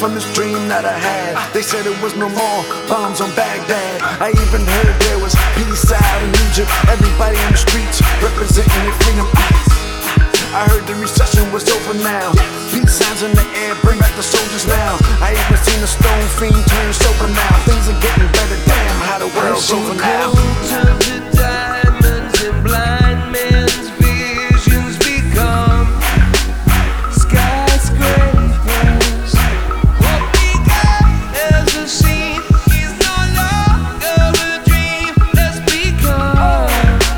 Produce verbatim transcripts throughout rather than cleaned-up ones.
from this dream that I had. They said it was no more bombs on Baghdad. I even heard there was peace out in Egypt. Everybody in the streets representing their freedom. I heard the recession was over now. Peace signs in the air, bring back the soldiers now. I even seen a stone fiend turn sober now. Things are getting better, damn how the world's over now. Turn to diamonds and blind men's visions become skyscrapers. What we got as a scene is no longer a dream. Let's become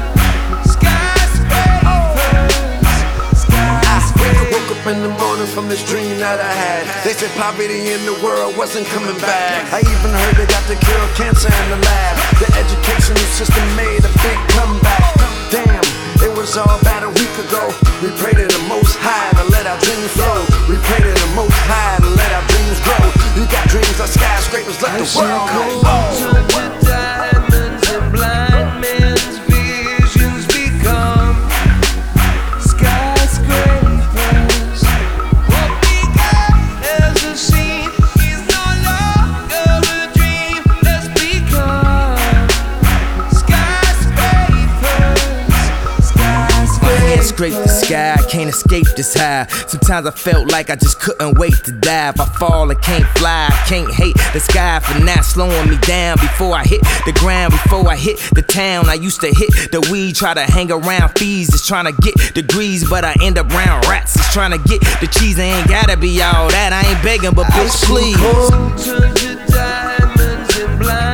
in the morning from this dream that I had. They said poverty in the world wasn't coming back. I even heard they got to cure cancer in the lab. The educational system made a big comeback. Damn, it was all about a week ago. We pray to the Most High to let our dreams flow. We pray to the Most High to let our dreams grow. You got dreams like skyscrapers, let the world know. Turn to diamonds and blind men's visions become skyscrapers. Scrape the sky, I can't escape this high. Sometimes I felt like I just couldn't wait to die. If I fall, I can't fly, I can't hate the sky for not slowing me down. Before I hit the ground, before I hit the town, I used to hit the weed, try to hang around fees, just trying to get degrees, but I end up around rats, just trying to get the cheese. I ain't gotta be all that, I ain't begging, but bitch please. Turn to diamonds and blind